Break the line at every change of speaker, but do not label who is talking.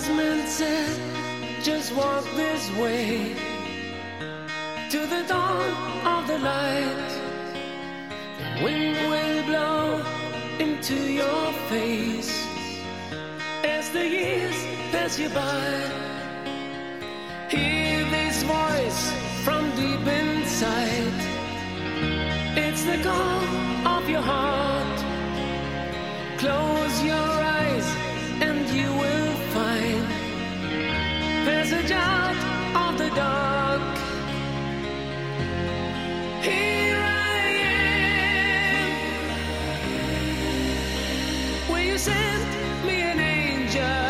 wise man said, just walk this way to the dawn of the light. The wind will blow into your face as the years pass you by. Hear this voice from deep inside. It's the call of your heart. Close your eyes and you will find passage out of the dark. Here I am. Will you send me an angel?